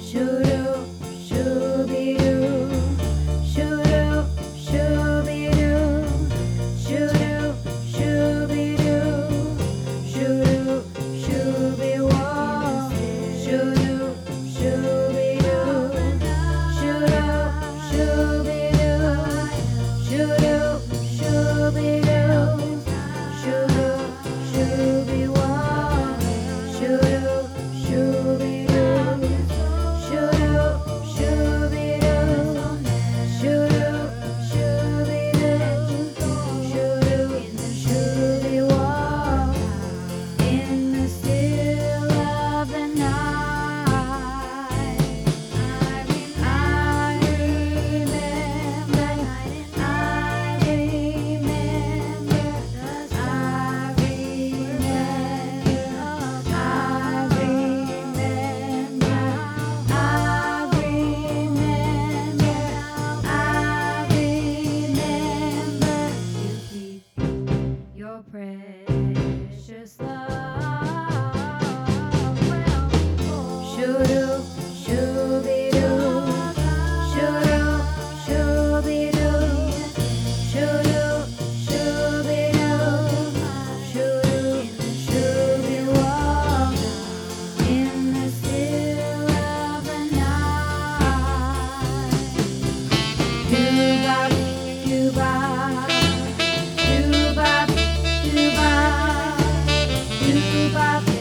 Shoo-doo, shoo-be-doo. Shoo-doo, shoo-be-doo. Shoo-doo, shoo-be-doo. Shoo-doo, shoo-be-wah. Shoo-doo, shoo-be-doo. Shoo-doo, shoo-be-doo. Shoo-doo, shoo-be-doo. Shoo-doo, shoo-be-wah. Shoo-doo, shoo-be-doo. Shoo-doo, shoo-be-doo. Shoo-doo, shoo-be-doo. Shoo-doo, shoo-be-wah. In the still of the night, I remember, I remember, I remember, you keep your precious love well before. Shoo-doo, shoo-be-doo. Shoo-doo, shoo-be-doo. Shoo-doo, shoo-be-doo. Shoo-doo, shoo-be-wah. In the still of the night. Doo-bop, doo-bop. Doo-bop, doo-bop. Doo-bop,